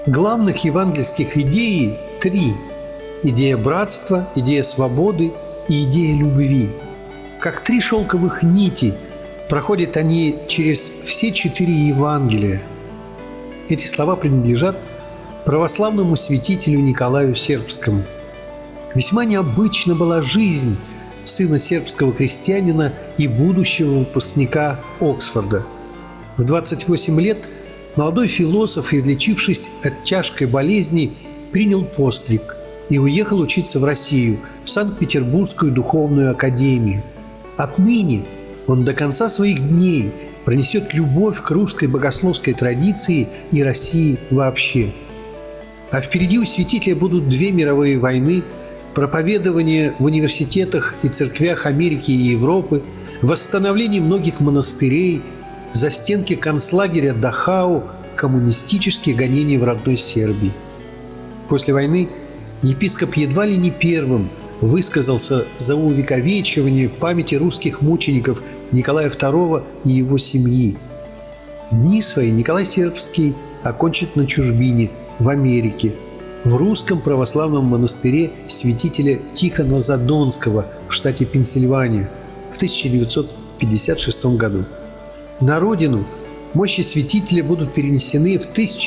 Главных евангельских идей три: идея братства, идея свободы и идея любви. Как три шелковых нити проходят они через все четыре Евангелия. Эти слова принадлежат православному святителю Николаю Сербскому. Весьма необычна была жизнь сына сербского крестьянина и будущего выпускника Оксфорда. В 28 лет молодой философ, излечившись от тяжкой болезни, принял постриг и уехал учиться в Россию, в Санкт-Петербургскую духовную академию. Отныне он до конца своих дней пронесет любовь к русской богословской традиции и России вообще. А впереди у святителя будут две мировые войны, проповедование в университетах и церквях Америки и Европы, восстановление многих монастырей, застенки концлагеря Дахау, коммунистические гонения в родной Сербии. После войны епископ едва ли не первым высказался за увековечивание памяти русских мучеников Николая II и его семьи. Дни свои Николай Сербский окончит на чужбине, в Америке, в русском православном монастыре святителя Тихона Задонского в штате Пенсильвания в 1956 году. На родину мощи святителя будут перенесены в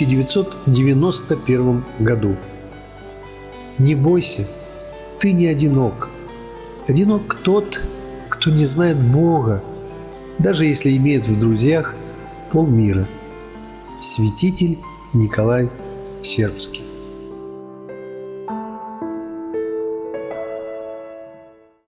1991 году. Не бойся, ты не одинок. Одинок тот, кто не знает Бога, даже если имеет в друзьях полмира. Святитель Николай Сербский.